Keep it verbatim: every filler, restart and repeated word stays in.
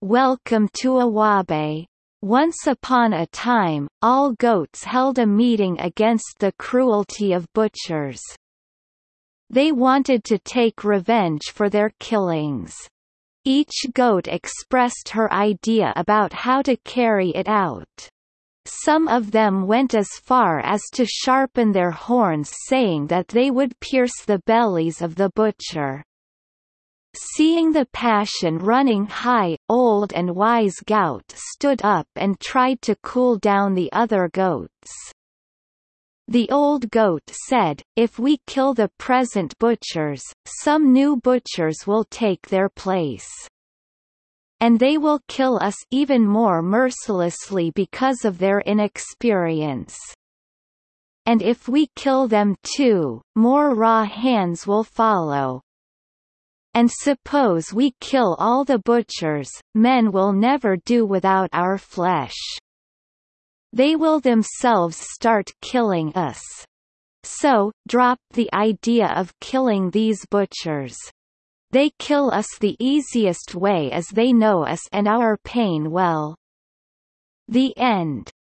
Welcome to Awabe. Once upon a time, all goats held a meeting against the cruelty of butchers. They wanted to take revenge for their killings. Each goat expressed her idea about how to carry it out. Some of them went as far as to sharpen their horns, saying that they would pierce the bellies of the butcher. Seeing the passion running high, old and wise goat stood up and tried to cool down the other goats. The old goat said, "If we kill the present butchers, some new butchers will take their place. And they will kill us even more mercilessly because of their inexperience. And if we kill them too, more raw hands will follow. And suppose we kill all the butchers, men will never do without our flesh. They will themselves start killing us. So, drop the idea of killing these butchers. They kill us the easiest way as they know us and our pain well." The end.